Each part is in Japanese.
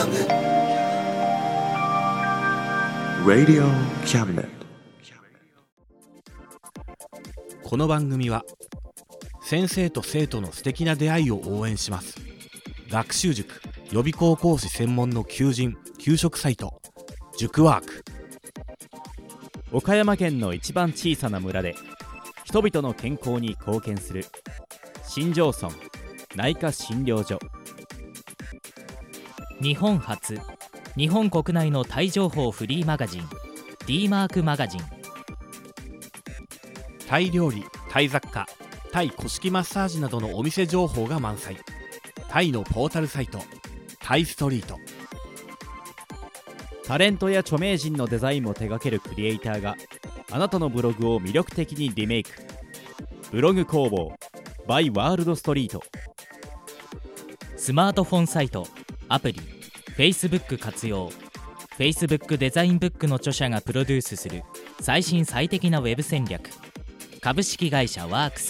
Cabinet. Radio Cabinet. この番組は先生と生徒の素敵な出会いを応援します。学習塾予備校講師専門の求職サイト塾ワーク。 岡山県の一番小さな村で人々の健康に貢献する新庄村内科診療所。 日本初、日本国内のタイ情報フリーマガジン D マークマガジン。 タイ料理、タイ雑貨、タイ古式マッサージなどのお店情報が満載。タイのポータルサイトタイストリート。 タレントや著名人のデザインも手掛けるクリエイターがあなたのブログを魅力的にリメイク。ブログ工房 by ワールドストリート。 スマートフォンサイト、アプリ、Facebook 活用。 Facebook デザインブックの著者がプロデュースする最新最適なウェブ戦略。株式会社ワークス。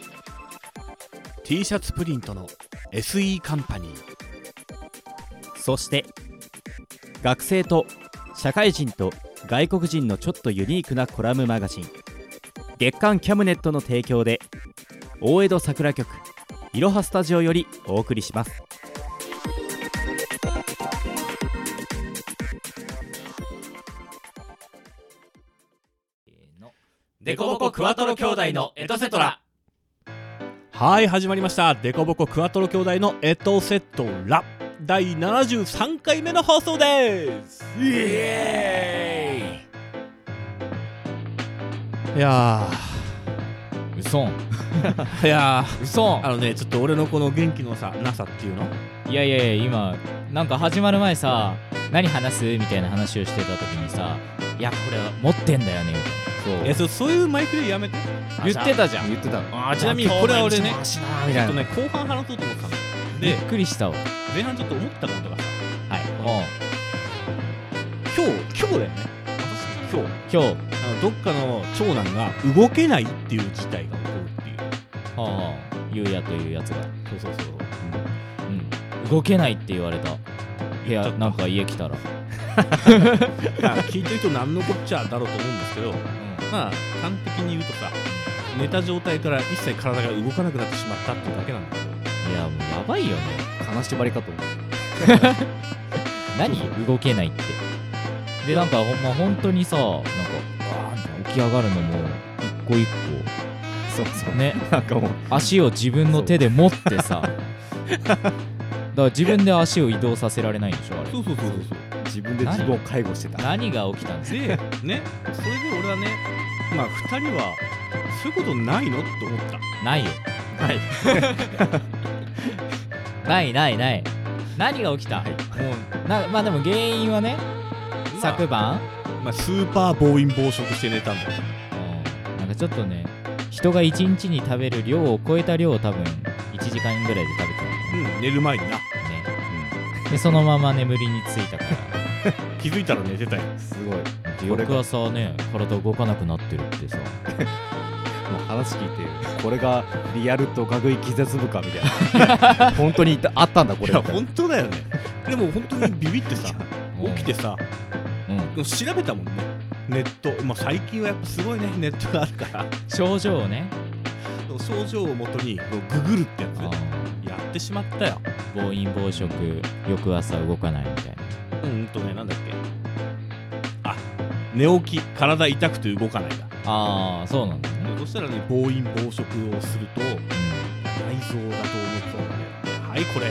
T シャツプリントの SE カンパニー。 そして学生と社会人と外国人のちょっとユニークなコラムマガジン月刊キャムネットの提供で大江戸桜局いろはスタジオよりお送りします。 デコボコクワトロ兄弟のエトセトラ。 はい、始まりました。デコボコクワトロ兄弟のエトセトラ第73回目の放送です。イエーイ。いやうそんーいやうそん。 ねちょっと俺のこの元気のなさっていうの、 いやいやいや、今なんか始まる前さ、何話すみたいな話をしてた時にさ、いやこれは持ってんだよねみたいな。 そういうマイクでやめて。 言ってたじゃん。 言ってた。 ちなみにこれは俺ねちょっとね後半話そうと思ってたのびっで、 くりしたわ。 前半ちょっと思ったことがさ、 はい。 今日だよね。今日今日どっかの長男が動けないっていう事態が起こるっていう。 はあ、ゆうやというやつが、 そう、 動けないって言われた。いや、なんか家来たら聞いてる人何のこっちゃだろうと思うんですけど、まあ端的に言うとさ、寝た状態から一切体が動かなくなってしまったっていうだけなんだけど。 いやもうやばいよね。 金縛りかと思う。 何動けないってで、なんか本当にさ、なんかわーって起き上がるのも一個一そう個ね、 なんかもう足を自分の手で持ってさだから自分で足を移動させられないんでしょあれ。 そう自分で自分を介護してた。 何が起きたんですか。 でね、それで俺はね、まあ2人はそういうことないのって思った。 ないよ。ない何が起きた、もうまあでも原因はね、昨晩、 スーパー暴飲暴食して寝たんだよ。 なんかちょっとね、人が1日に食べる量を超えた量を多分1時間ぐらいで食べてた。 寝る前にな。 でそのまま眠りについたから気づいたら寝てたよ。 すごい。 翌朝ね、体動かなくなってるってさもう話聞いて、これがリアルとかぐい気絶部かみたいな本当にあったんだこれ。 いや本当だよね。でも本当にビビってさ起きてさ、調べたもんね、ネット。最近はやっぱすごいね、ネットがあるから症状をね、 症状をもとにググるってやつやってしまったよ。 暴飲暴食、翌朝動かないみたいな。 なんだっけ、寝起き体痛くて動かないだ。 そうなんだね。 そしたらね、暴飲暴食をすると、内臓だと思ってたんだよね。はいこれ、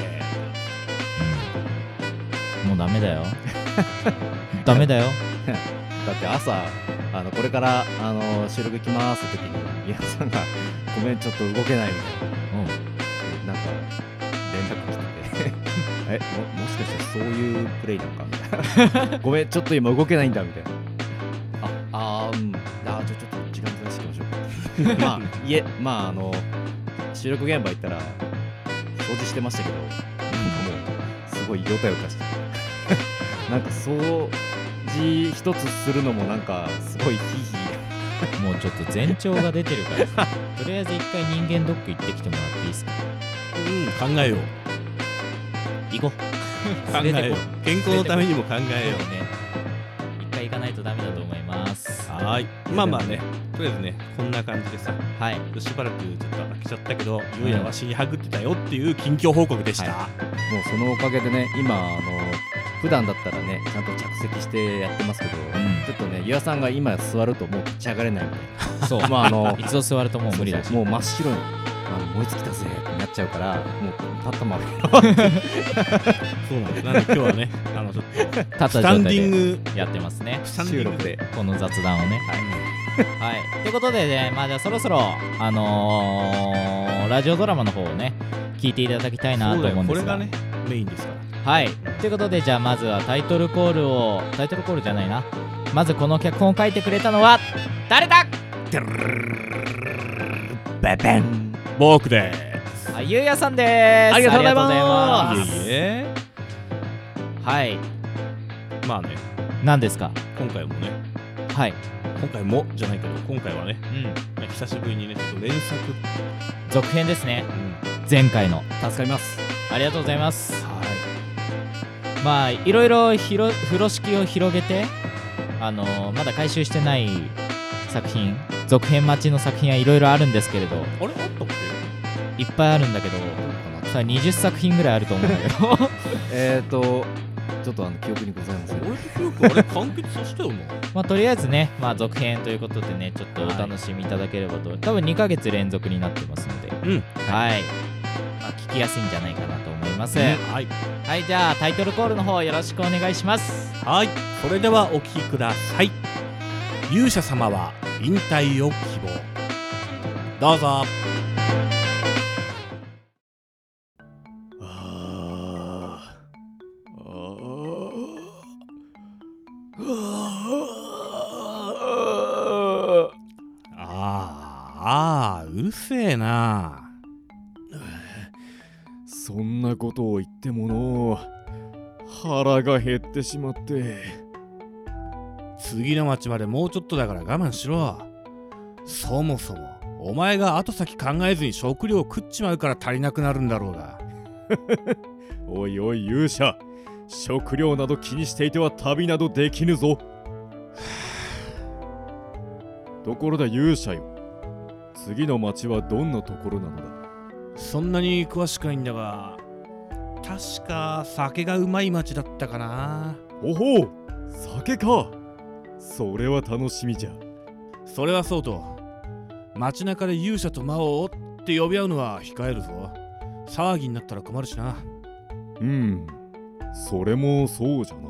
もうダメだよダメだよだって朝これから収録行きますって時に皆さんがごめんちょっと動けないみたいな、なんか連絡来ててもしかしてそういうプレイなんかみたいなごめんちょっと今動けないんだみたいな。じゃあちょっと時間ずらしていきましょう収録現場行ったら掃除してましたけど、なんかもうすごいヨタヨタしてなんか掃除一つするのもなんかすごいヒーヒーもうちょっと前兆が出てるからさとりあえず一回人間ドック行ってきてもらっていいですか。 考えよう。 行こ考えよう。健康のためにも考えよう。 ね、一回行かないとダメだと思います。 はーい。まあまあね、とりあえずね、こんな感じでさ、 はい。 しばらくちょっと飽きちゃったけど、ゆうやわしにはぐってたよっていう近況報告でした。 もうそのおかげでね、今普段だったらね、ちゃんと着席してやってますけど、ちょっとね、ゆわさんが今座るともう立ち上がれないので、 そう、まあ一度座るともう無理だし、 もう真っ白に燃え尽きたぜってなっちゃうから、もう立ったままそうなんです。なんで今日はね、ちょっと立ったスタンディングやってますね。 スタンディングでこの雑談をね。はい。ということでね、まあじゃあそろそろラジオドラマの方をね聞いていただきたいなと思うんですが、 これがねメインですから。 はい。ということでじゃあまずはタイトルコールじゃないな。まずこの脚本を書いてくれたのは誰だ？ ベベン。僕です。 ゆうやさんです。 ありがとうございます。 いえいえ。 はい。 まあね、 何ですか？ 今回もね、 はい。 今回もじゃないけど、今回はね、久しぶりにね、ちょっと連作続編ですね。前回の。 助かります。 ありがとうございます。 はい。 まあいろいろ風呂敷を広げて、まだ回収してない作品、続編待ちの作品はいろいろあるんですけれど、 あれあったっけ？ いっぱいあるんだけど、さあ20作品ぐらいあると思うんだけどちょっと記憶にございません。 俺と記憶あれ完結させたよな。 まあとりあえずね、まあ続編ということでね、ちょっとお楽しみいただければと、多分2ヶ月連続になってますので、はい、まあ聞きやすいんじゃないかなと思います。はい、じゃあタイトルコールの方よろしくお願いします。 はい、それではお聞きください。勇者様は引退を希望。どうぞ。うるせえな。 そんなことを言ってもの腹が減ってしまって。 次の町までもうちょっとだから我慢しろ。そもそもお前が後先考えずに食料を食っちまうから足りなくなるんだろうが。 おいおい勇者、食料など気にしていては旅などできぬぞ。ところで勇者よ、次の町はどんなところなのだ？ そんなに詳しくないんだが、確か酒がうまい町だったかな。 おほう、酒か。それは楽しみじゃ。 それはそうと、街中で勇者と魔王って呼び合うのは控えるぞ。騒ぎになったら困るしな。 それもそうじゃな。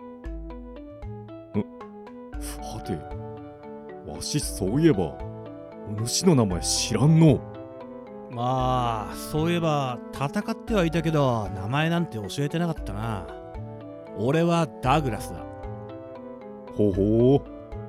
はて、わしそういえばお主の名前知らんの。 まあそういえば戦ってはいたけど名前なんて教えてなかったな。俺はダグラスだ。 ほほう。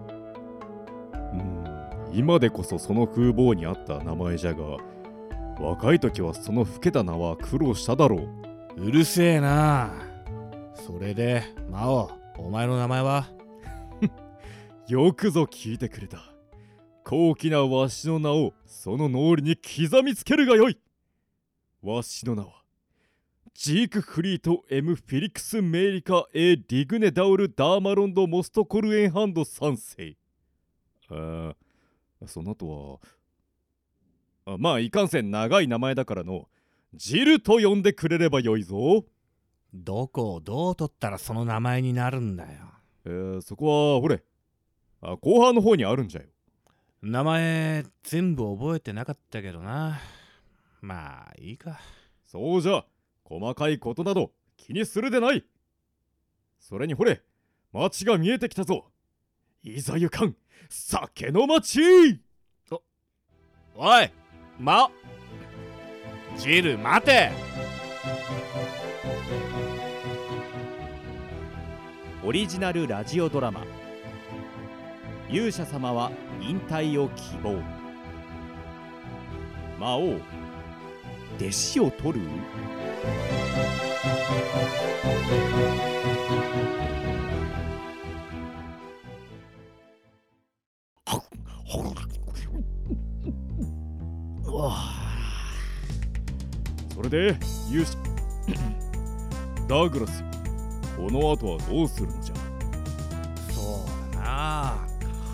今でこそその風貌に合った名前じゃが、若い時はその老けた名は苦労しただろう。 うるせえな。それで魔王、お前の名前は？ よくぞ聞いてくれた。高貴なわしの名をその脳裏に刻みつけるがよい。わしの名はジークフリート M フィリクスメーリカ A リグネダウルダーマロンドモストコルエンハンド3世。その後はまあいかんせん長い名前だからのジルと呼んでくれればよいぞ。 どこをどう取ったらその名前になるんだよ。そこはほれ、後半の方にあるんじゃよ。 名前全部覚えてなかったけどな。まあいいか。 そうじゃ、細かいことなど気にするでない。それにほれ、町が見えてきたぞ。いざゆかん酒の町。 おい、ジル待て。 オリジナルラジオドラマ「勇者様は引退を希望」。魔王弟子を取る。 それで勇者ダグラスよ、この後はどうするのじゃ。 そうだな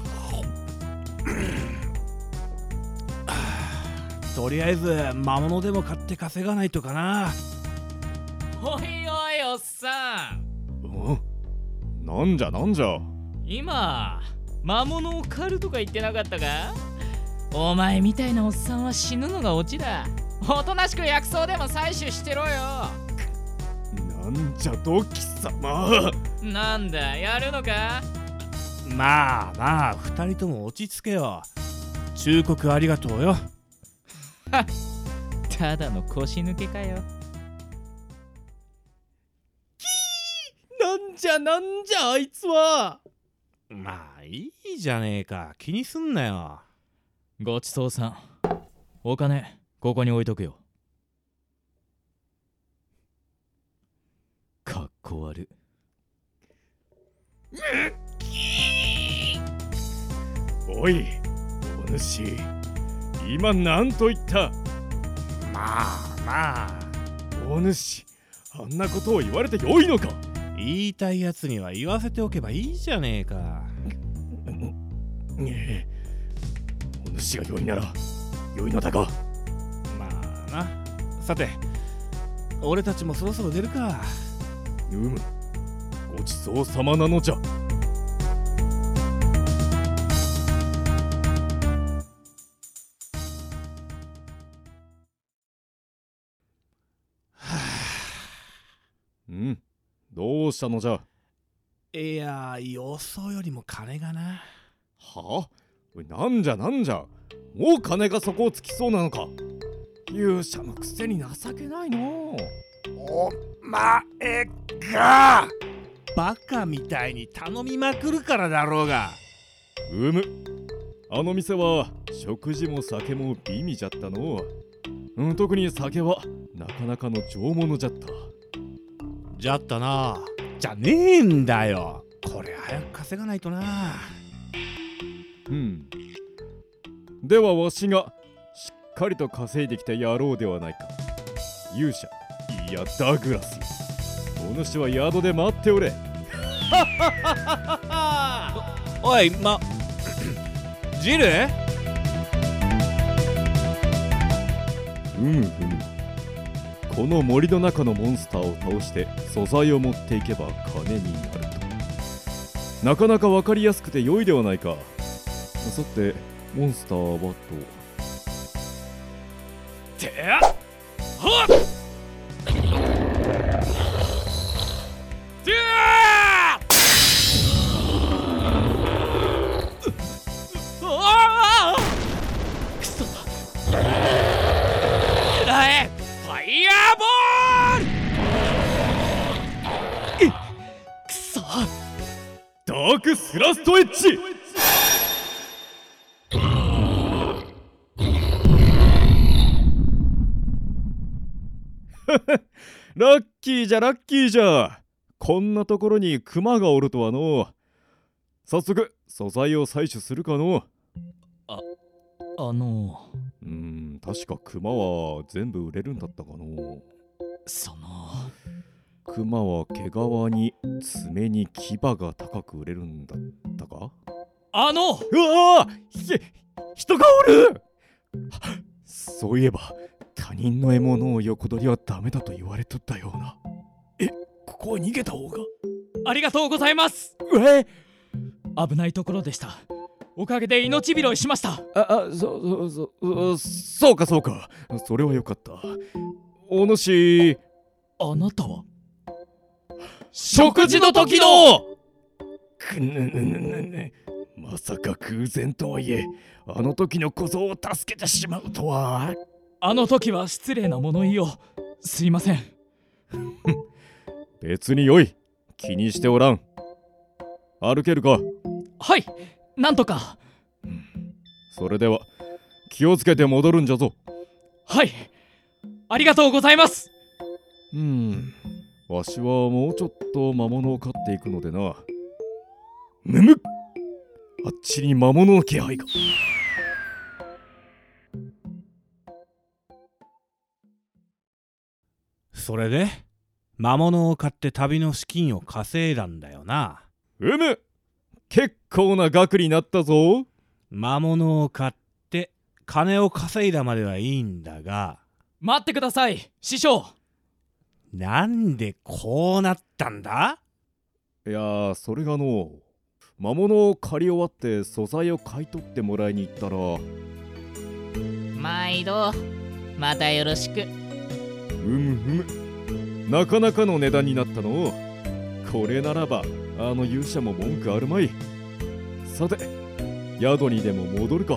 とりあえず魔物でも買って稼がないとかな。 おいおいおっさん、 なんじゃなんじゃ。 今魔物を狩るとか言ってなかったか？お前みたいなおっさんは死ぬのがオチだ。おとなしく薬草でも採取してろよ。 なんじゃドキ様。 なんだ、やるのか？ まあまあ二人とも落ち着けよ。忠告ありがとうよ。 ただの腰抜けかよ。 なんじゃなんじゃあいつは。 まあいいじゃねえか、気にすんなよ。 ごちそうさん。お金ここに置いとくよ。かっこ悪。 おいお主、今なんと言った。 まあまあお主、あんなことを言われてよいのか。 言いたいやつには言わせておけばいいじゃねえか。 お主が良いなら良いのだが。 まあな。さて俺たちもそろそろ出るか。 ごちそうさまなのじゃ。どうしたのじゃ。 いや、予想よりも金がな。 はあ、なんじゃなんじゃ。もう金が底をつきそうなのか。勇者のくせに情けないの。 お前がバカみたいに頼みまくるからだろうが。 あの店は食事も酒も美味じゃったの。特に酒はなかなかの上物じゃった。 じゃったな。じゃねえんだよ。これ早く稼がないとな。 ではわしがしっかりと稼いできた野郎ではないか。勇者、いやダグラスよ、お主は宿で待っておれ。 おいジル。 この森の中のモンスターを倒して素材を持っていけば金になると。なかなか分かりやすくて良いではないか。さてモンスターはと。ダークスラストエッジ。ラッキーじゃラッキーじゃ。こんなところにクマがおるとはの。早速素材を採取するかの。確かクマは全部売れるんだったかの。クマは毛皮に爪に牙が高く売れるんだったか。うわ人がおる。そういえば他人の獲物を横取りはダメだと言われとったような。ここは逃げた方が。 ありがとうございます。危ないところでした。おかげで命拾いしました。 そうか。それはよかった。お主、 あなたは食事の時の。まさか空前とはいえ、あの時の小僧を助けてしまうとは。 あの時は失礼な物言いを。すいません。 別によい。気にしておらん。歩けるか。 はい、なんとか。 それでは気をつけて戻るんじゃぞ。 はい、ありがとうございます。 わしはもうちょっと魔物を飼っていくのでな。あっちに魔物の気配が。 それで魔物を買って旅の資金を稼いだんだよな。 結構な額になったぞ。 魔物を買って金を稼いだまではいいんだが。 待ってください師匠。 なんでこうなったんだ？ いやー、それがの、魔物を借り終わって素材を買い取ってもらいに行ったら、 毎度またよろしく。 なかなかの値段になったの。これならばあの勇者も文句あるまい。さて宿にでも戻るか。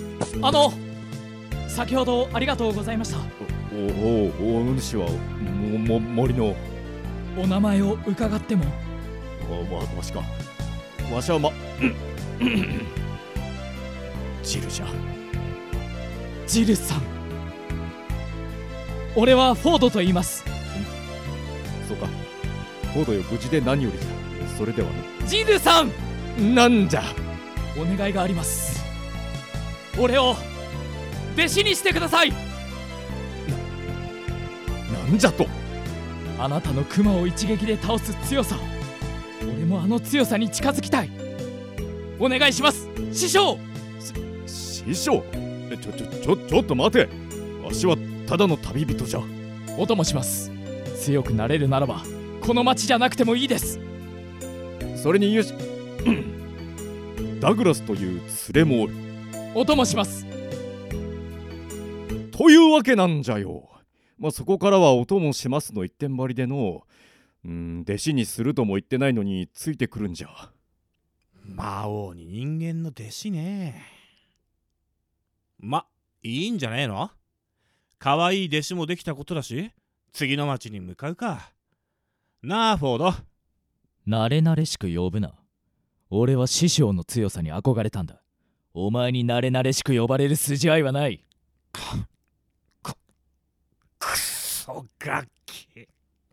先ほどありがとうございました。 お主は森のお名前を伺っても？ わしか。わしはジルじゃ。 ジルさん。俺はフォードと言います。 そうか。フォードよ、無事で何よりじゃ。それではね。 ジルさん。 なんじゃ。 お願いがあります。俺を弟子にしてください。 なんじゃと。 あなたのクマを一撃で倒す強さ、俺もあの強さに近づきたい。お願いします師匠。 師匠？ちょっと待て。わしはただの旅人じゃ。 お供します。強くなれるならばこの町じゃなくてもいいです。 それにダグラスという連れもおる。 お供します。 というわけなんじゃよ。そこからはお供しますの一点張りでの、弟子にするとも言ってないのについてくるんじゃ。 魔王に人間の弟子ね。いいんじゃねえの？可愛い弟子もできたことだし、次の町に向かうか。なあフォード。 慣れ慣れしく呼ぶな。俺は師匠の強さに憧れたんだ。お前に慣れ慣れしく呼ばれる筋合いはない。 くそガキ。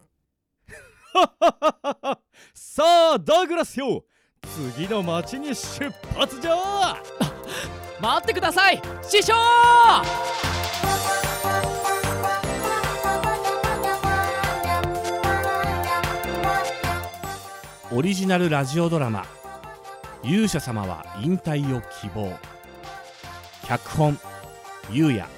さあダグラスよ、次の町に出発じゃ。 待ってください師匠。 オリジナルラジオドラマ「勇者様は引退を希望」。脚本ゆうや。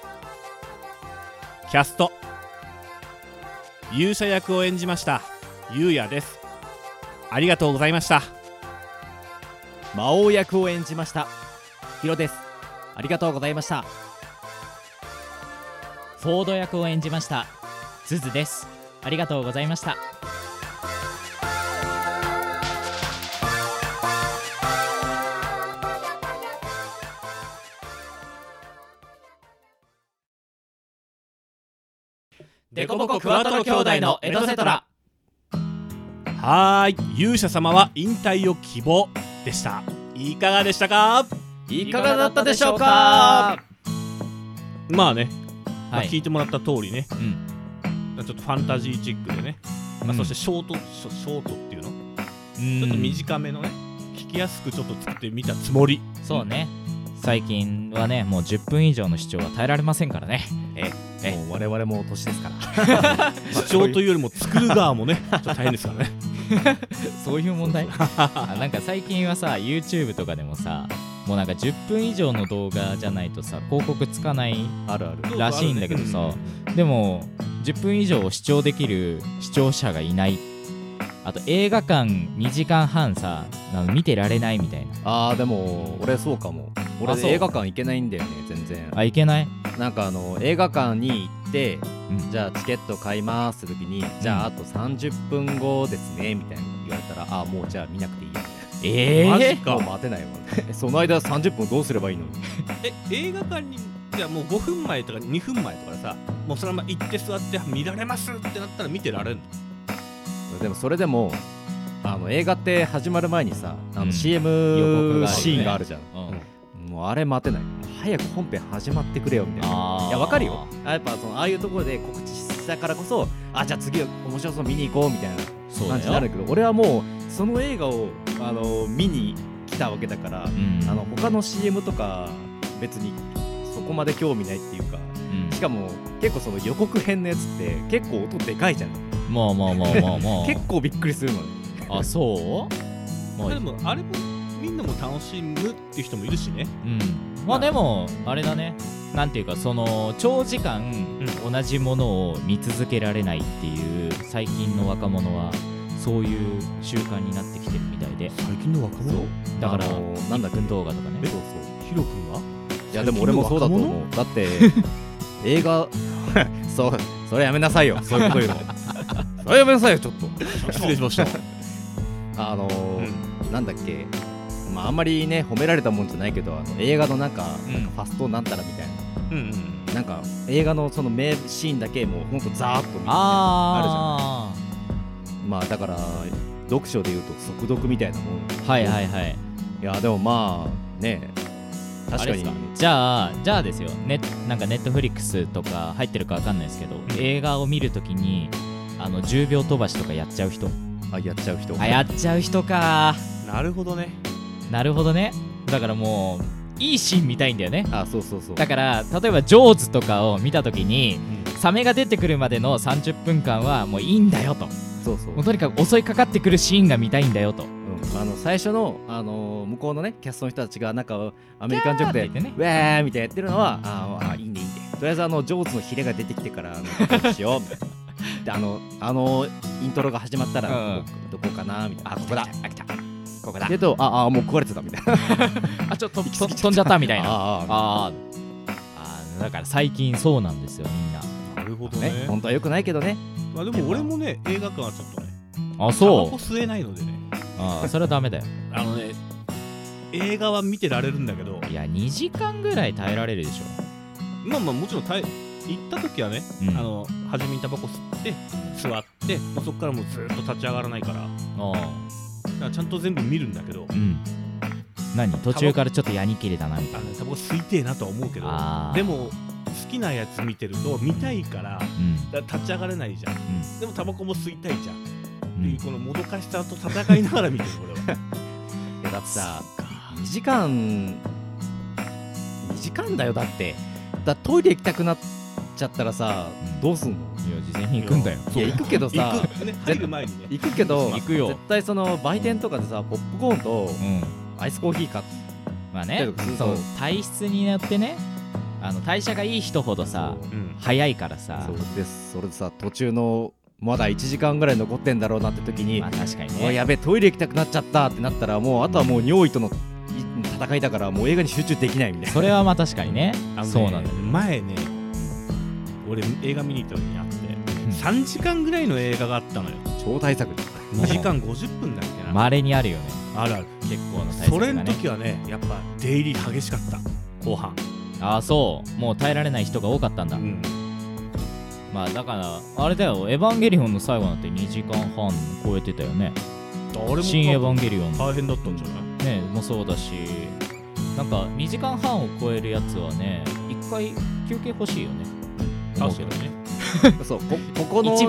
キャスト勇者役を演じましたゆうやです。ありがとうございました。 魔王役を演じましたヒロです。ありがとうございました。 フォード役を演じましたズズです。ありがとうございました。 デコボコクワトロ兄弟のエトセトラ。 勇者様は引退を希望でした。いかがでしたか？ いかがだったでしょうか？ まあね、 はい、 聞いてもらった通りね、ちょっとファンタジーチックでね、そしてショートっていうの、ちょっと短めのね、聞きやすくちょっと作ってみたつもり。 そうね、最近はね、もう10分以上の視聴は耐えられませんからね。 もう我々も年ですから視聴というよりも作る側もねちょっと大変ですからねそういう問題なんか最近はさ YouTube とかでもさ、もうなんか10分以上の動画じゃないとさ広告つかないらしいんだけどさ、でも10分以上視聴できる視聴者がいない。あと映画館2時間半さ見てられないみたいな。 でも俺そうかも。俺映画館行けないんだよね全然。 行けない？ なんか映画館に行って、じゃあチケット買いますって時に、じゃああと30分後ですねみたいな言われたら、もうじゃあ見なくていいやみたいな。 マジか。 もう待てないわその間30分どうすればいいの？ 映画館にじゃあもう5分前とか2分前とかでさ、もうそのまま行って座って見られますってなったら見てられるの？ でもそれでも映画って始まる前にさCM シーンがあるじゃん。もうあれ待てない。早く本編始まってくれよみたいな。いやわかるよ。やっぱああいうところで告知したからこそ、じゃあ次面白そう見に行こうみたいな感じになるけど、俺はもうその映画を見に来たわけだから、他の CM とか別にそこまで興味ないっていうか、しかも結構その予告編のやつって結構音でかいじゃん。 もう結構びっくりするのね。 あ、そうもうでもあれもみんなも楽しむっていう人もいるしね。 まあでもあれだね、なんていうかその長時間同じものを見続けられないっていう最近の若者はそういう習慣になってきてるみたいで。 最近の若者だからなんだっけ、 動画とかね。 そうそう。 ヒロ君は？ いやでも俺もそうだと思う。だって映画それやめなさいよ。そういうこと言うの。それやめなさいよちょっと。 失礼しました。 なんだっけ、まああんまりね褒められたもんじゃないけど、映画のなんかファストなんたらみたいな、なんか映画のその名シーンだけもうほんとザーッと見てあるじゃない。まあだから読書でいうと速読みたいなもん。 はい。いやでもまあね、確かに。 じゃあですよ、なんかネットフリックスとか入ってるかわかんないですけど、映画を見るときに10秒飛ばしとかやっちゃう人。 やっちゃう人か。 なるほどね。 だからもういいシーン見たいんだよね。 そうだから例えばジョーズとかを見たときに、サメが出てくるまでの30分間はもういいんだよと。もうとにかく襲いかかってくるシーンが見たいんだよと。 最初の、向こうのねキャストの人たちがなんかアメリカンジョークで、ね、ウェーみたいなやってるのは、いいね。とりあえずジョーズのヒレが出てきてからしようみたいな。でイントロが始まったら、どこかなみたいな。ここだ。ここだ。でともう食われてたみたいな。 ちょっと飛んじゃったみたいな。だから最近そうなんですよみんな。 なるほどね。 本当は良くないけどね。 まあでも俺もね映画館はちょっとね。 そう。 タバコ吸えないのでね。 それはダメだよ。 映画は見てられるんだけど。 いや2時間ぐらい耐えられるでしょ。 まあもちろん行った時はね、初めにタバコ吸って座って、そこからもうずっと立ち上がらないから。だからちゃんと全部見るんだけど。 何途中からちょっとやにきれたなみたいな。 タバコ吸いてえなとは思うけど。でも好きなやつ見てると見たいから、立ち上がれないじゃん。でもタバコも吸いたいじゃん。このもどかしさと戦いながら見てる俺は。 いやだってさ2時間だよ。だってトイレ行きたくなっちゃったらさ、どうすんの？ いや事前に行くんだよ。 いや行くけどさ、 入る前にね行くけど行くよ。 絶対その売店とかでさポップコーンとアイスコーヒー買って、 まあね、そう体質によってね、代謝がいい人ほどさ早いからさ。 それでさ途中のまだ1時間ぐらい残ってんだろうなって時に、 まあ確かにね、 やべトイレ行きたくなっちゃったってなったら、もうあとはもう尿意との戦いだから、もう映画に集中できないみたいな。 それはまあ確かにね。そうなんだよ。 前ね俺映画見に行った時にあって3時間ぐらいの映画があったのよ。 超大作 2時間50分だっけな。 稀にあるよね。 ある結構の大作がね。 それの時はねやっぱ出入り激しかった後半。 そうもう耐えられない人が多かったんだ。まあだからあれだよ、エヴァンゲリオンの最後なんて2時間半超えてたよね。新エヴァンゲリオン大変だったんじゃないね。もそうだし、なんか2時間半を超えるやつはね1回休憩欲しいよね。 確かにね。 そうここの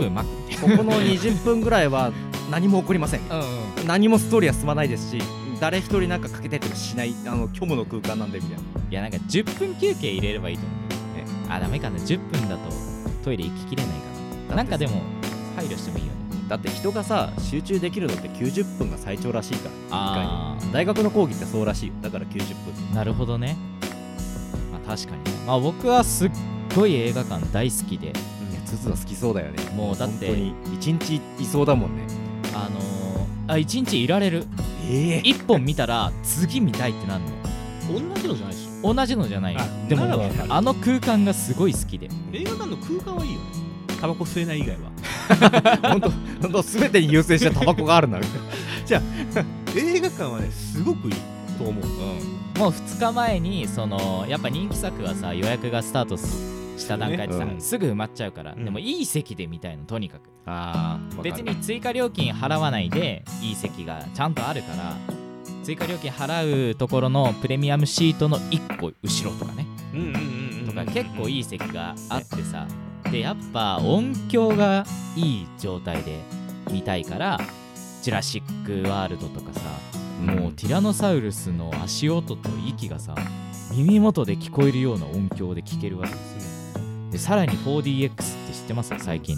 20分ぐらいは何も起こりません。何もストーリーは進まないですし、誰一人なんかかけたりとかしない虚無の空間なんでみたいな。 いやなんか10分休憩入れればいいと思うね。ダメかな、10分だとトイレ行ききれないかな。なんかでも配慮してもいいよね。 だって人がさ集中できるのって90分が最長らしいから。大学の講義ってそうらしいよ。だから90分。 なるほどね。まあ確かにね。まあ僕はすっごい映画館大好きで。 ツツは好きそうだよね。 もうだって本当に1日いそうだもんね。 1日いられる。1本見たら次見たいってなるの。 同じのじゃないでしょ。同じのじゃないよ。でも空間がすごい好きで。 映画館の空間はいいよね。タバコ吸えない以外は。 本当全てに優先してタバコがあるんだ。 じゃあ映画館はねすごくいいと思う。 もう2日前にやっぱ人気作はさ予約がスタートした段階でさ、すぐ埋まっちゃうから、でもいい席で見たいの。とにかく別に追加料金払わないでいい席がちゃんとあるから、追加料金払うところのプレミアムシートの1個後ろとかね、とか結構いい席があってさ、でやっぱ音響がいい状態で見たいから、ジュラシックワールドとかさ、もうティラノサウルスの足音と息がさ耳元で聞こえるような音響で聞けるわけですよ。でさらに 4DX って知ってます？最近の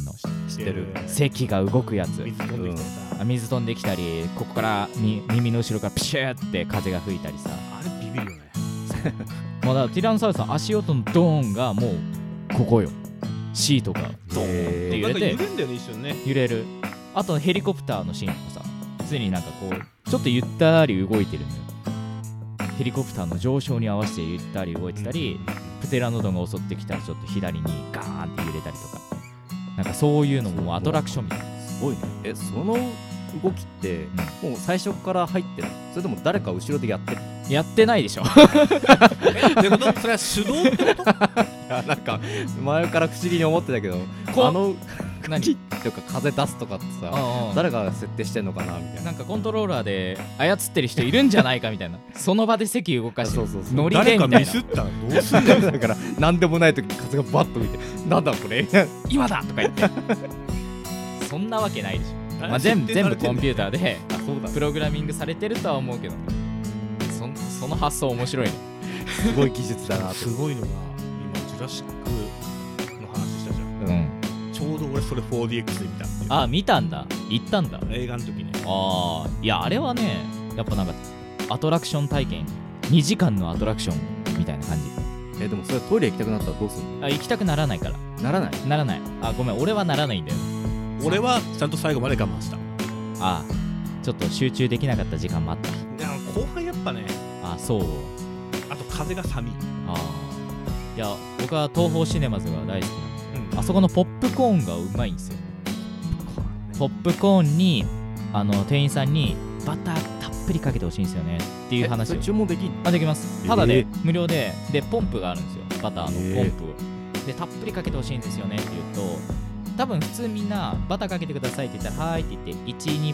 知ってる。 席が動くやつ。 水飛んできたりさ、 水飛んできたり、ここから耳の後ろからピシューって風が吹いたりさ。 あれビビるよね。 もうだからティラノサウルスの足音のドーンがもうここよ。シートがドーンって揺れてなんか揺れんだよね一瞬ね。 揺れる。あとヘリコプターのシーンとかさ、常になんかこうちょっとゆったり動いてるのよ。ヘリコプターの上昇に合わせてゆったり動いてたり、プテラノドンが襲ってきたらちょっと左にガーンって揺れたりとか、なんかそういうのもアトラクションみたいな。 すごいね。その動きってもう最初から入ってる？それとも誰か後ろでやってる？ やってないでしょ。 ってこと？それは手動ってこと？ なんか前から不思議に思ってたけど、 何とか風出すとかってさ、誰が設定してんのかなみたいな。 なんかコントローラーで操ってる人いるんじゃないかみたいな。その場で席動かしてそうノリでみたいな。 誰かミスったらどうすんだよ。 だから何でもない時に風がバッと吹いて、なんだこれ今だとか言って。そんなわけないでしょ。まあ、全部コンピューターでプログラミングされてるとは思うけど、その発想面白いね。 すごい技術だなと。 すごいのが今ジュラシックの話したじゃん。 うん。 ちょうど俺それ 4DX で見たっていう。 あ、見たんだ。行ったんだ。 映画の時ね。 ああ、いやあれはね、やっぱなんかアトラクション体験、2時間のアトラクションみたいな感じ。 でもそれトイレ行きたくなったらどうするの？ 行きたくならないから。 ならない？ ならない。あ、ごめん、俺はならないんだよ。 俺はちゃんと最後まで我慢した。 ああ、ちょっと集中できなかった時間もあった。 後半やっぱね。 あ、そう。 あと風が寒い。 ああ。いや、僕は東宝シネマズが大好きなんで、あそこのポップコーンがうまいんですよ。ポップコーンに店員さんにバターたっぷりかけてほしいんですよねっていう話を。 注文できんの？ あ、できます。ただで、無料でポンプがあるんですよ。バターのポンプを。で、たっぷりかけてほしいんですよねって言うと、多分普通みんなバターかけてくださいって言ったらはーいって言って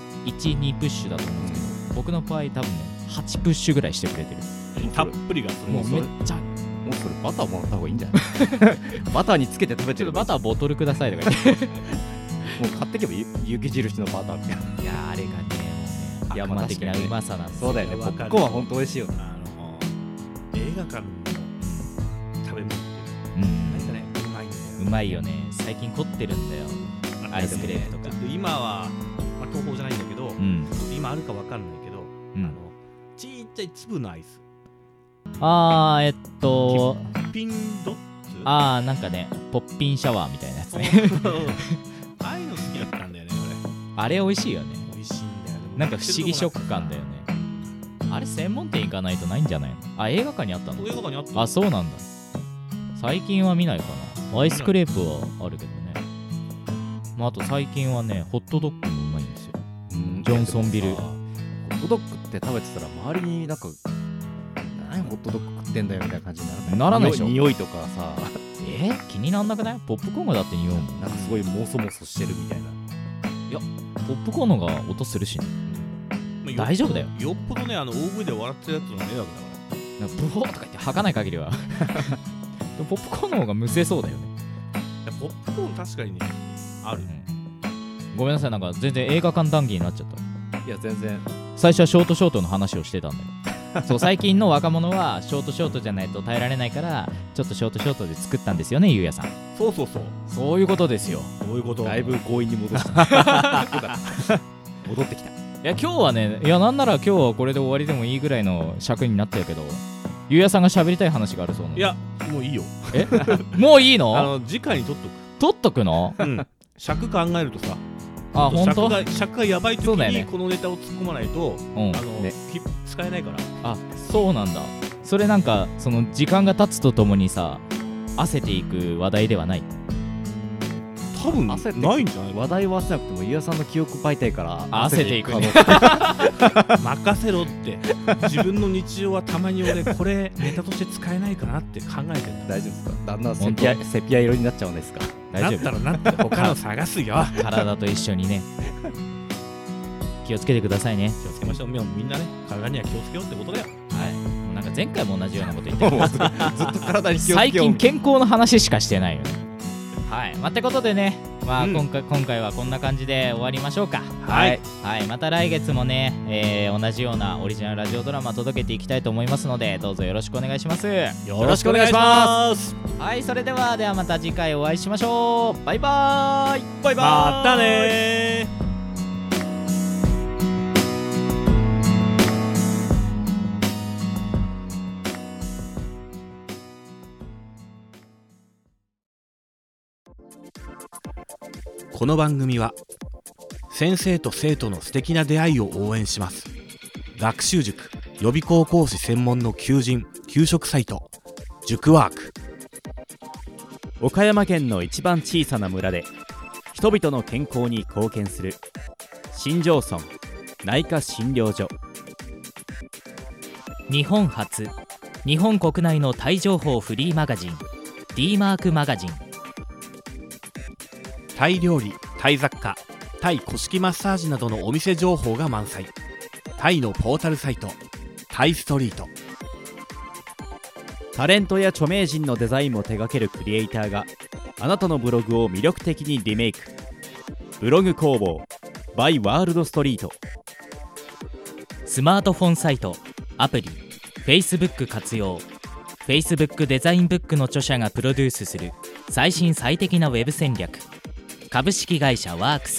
1,2 プッシュだと思うんですけど、僕の場合多分ね8プッシュぐらいしてくれてる。 たっぷりがもうめっちゃ。 もうそれバターもらった方がいいんじゃないバターにつけて食べてる。 ちょっとバターボトルくださいとか言って。 もう買ってけば雪印のバターみたいな。 いやあれがね、もうね、山的なうまさなんですよ。 そうだよね。ポップコーンは本当美味しいよ。 映画館の食べ物ってなんかね、うまいんだよ。 うまいよね。最近凝ってるんだよ。アイスクレームとか。 今は、東宝じゃないんだけど、今あるかわかんないけど、ちっちゃい粒のアイス。ピンドッツ？ なんかね、ポッピンシャワーみたいなやつね。 ああいうの好きだったんだよね、 俺。あれ美味しいよね。 美味しいんだよね。 なんか不思議食感だよね。あれ専門店行かないとないんじゃないの？あ、映画館にあったの？ 映画館にあった。 あ、そうなんだ。最近は見ないかな。アイスクレープはあるけどね。まあ、あと最近はね、ホットドッグもうまいんですよ。ジョンソンビル。 ホットドッグって食べてたら周りになんか何ホットドッグ食ってんだよみたいな感じにならない？ ならないでしょ。 匂いとかさ、 気になんなくない？ポップコーンがだって匂うもん。 なんかすごいモソモソしてるみたいな。 いや、ポップコーンのが音するしね。大丈夫だよ。 よっぽどね、大声で笑ってるやつの迷惑だから。 なんかブホーとか言って吐かない限りは。でもポップコーンの方がむせそうだよね。 ポップコーン確かにね、ある。 ごめんなさい、なんか全然映画館談義になっちゃった。 いや全然。 最初はショートの話をしてたんだよ。そう、最近の若者はショートじゃないと耐えられないから、ちょっとショートで作ったんですよね、ゆうやさん。 そう。 そういうことですよ。 そういうこと。 だいぶ強引に戻した。戻ってきた。 いや、今日はね、いや、なんなら今日はこれで終わりでもいいぐらいの尺になったけど、ゆうやさんが喋りたい話があるそうなの。 いや、もういいよ。 もういいの？ 次回に取っとく。 取っとくの？ 尺考えるとさ、 あ、ほんと？ 尺がやばい時にこのネタを突っ込まないと、使えないから。 あ、そうなんだ。それなんか、その時間が経つとともにさ、焦っていく話題ではない。 多分ないんじゃない？ 話題は焦らなくても、ゆうやさんの記憶媒体から焦っていくね。 任せろって。自分の日常はたまに俺これネタとして使えないかなって考えてる。 大丈夫ですか？だんだんセピア色になっちゃうんですか？ 大丈夫。 なったら他の探すよ。 体と一緒にね。気をつけてくださいね。 気をつけましょう。みんなね、体には気をつけようってことだよ。 はい。なんか前回も同じようなこと言ってる。 ずっと体に気をつけよう。 最近健康の話しかしてないよね。はい。ってことでね、 まあ、今回はこんな感じで終わりましょうか。 はい、 はい、また来月もね、同じようなオリジナルラジオドラマ届けていきたいと思いますので、どうぞよろしくお願いします。 よろしくお願いします。 はい、それではまた次回お会いしましょう。バイバーイ。 バイバーイ。またねー。 この番組は先生と生徒の素敵な出会いを応援します。学習塾予備校講師専門の求職サイト塾ワーク。 岡山県の一番小さな村で人々の健康に貢献する新庄村内科診療所。 日本初、日本国内のタイ情報フリーマガジン D マークマガジン。 タイ料理、タイ雑貨、タイ古式マッサージなどのお店情報が満載。タイのポータルサイトタイストリート。 タレントや著名人のデザインも手掛けるクリエイターがあなたのブログを魅力的にリメイク。ブログ工房 by ワールドストリート。 スマートフォンサイト、アプリ、Facebook 活用。 Facebook デザインブックの著者がプロデュースする最新最適なウェブ戦略。株式会社ワークス。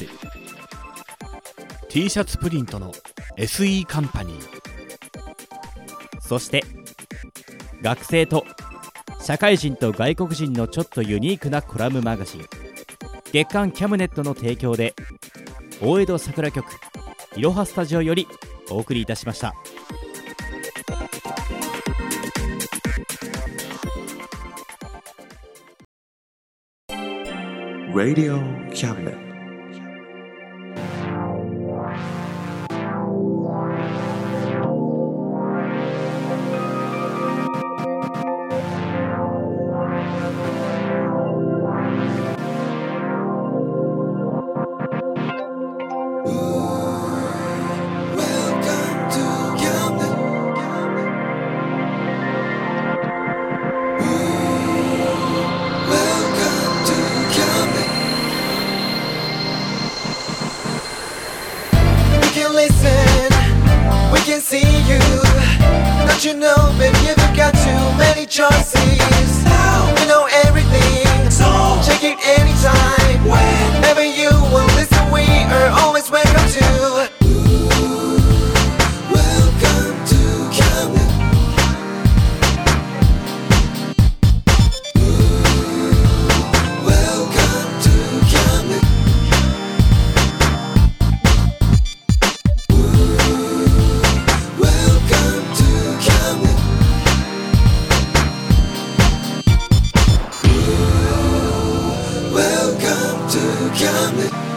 T シャツプリントの SE カンパニー。 そして学生と社会人と外国人のちょっとユニークなコラムマガジン月刊キャムネットの提供で大江戸桜局いろはスタジオよりお送りいたしました。 Radio Cabinet. You know, baby, you've got too many choices. Now you know everything, so check it anytime. Whenever you will listen, we are always welcome to. Welcome to Camden. Welcome to Camden. Welcome to Camden. Welcome to Camden.